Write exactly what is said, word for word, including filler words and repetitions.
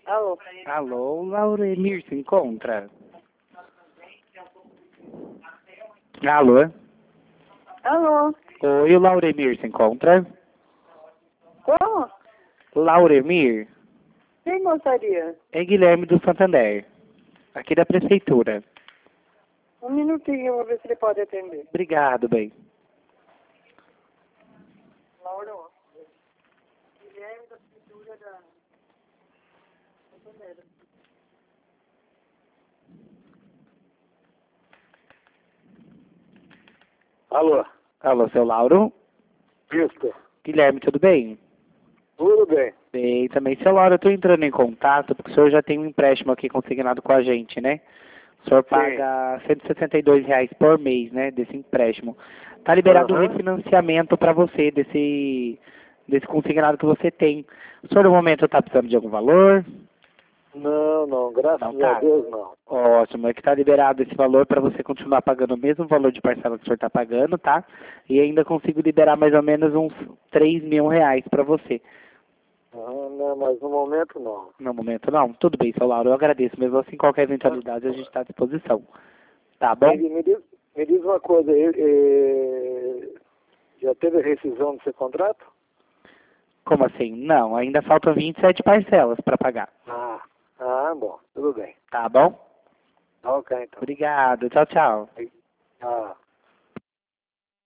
Alô? Alô, Lauremir se encontra? Alô? Alô? Oi, o Lauremir se encontra? Como? Lauremir? Quem gostaria? É Guilherme do Santander, aqui da prefeitura. Um minutinho, eu vou ver se ele pode atender. Obrigado, bem. Laura, Guilherme da prefeitura da... Alô? Alô, seu Lauro? Isso. Guilherme, tudo bem? Tudo bem. Bem, também, seu Lauro, eu estou entrando em contato porque o senhor já tem um empréstimo aqui consignado com a gente, né? O senhor paga cento e sessenta e dois reais por mês, né, desse empréstimo. Tá liberado o Aham. refinanciamento para você desse, desse consignado que você tem. O senhor, no momento, está precisando de algum valor? Não, não, graças Não tá? a Deus não. Ótimo, é que está liberado esse valor para você continuar pagando o mesmo valor de parcela que o senhor está pagando, tá? E ainda consigo liberar mais ou menos uns três mil reais para você. Ah, não, mas no momento não. No momento não? Tudo bem, seu Lauro, eu agradeço. Mesmo assim, qualquer eventualidade a gente está à disposição. Tá bom? Me, me, diz, me diz uma coisa, eh, eh, já teve a rescisão do seu contrato? Como assim? Não, ainda faltam vinte e sete parcelas para pagar. Ah, ah, bom, tudo bem. Tá bom? Ok, então. Obrigado, tchau, tchau. Ah.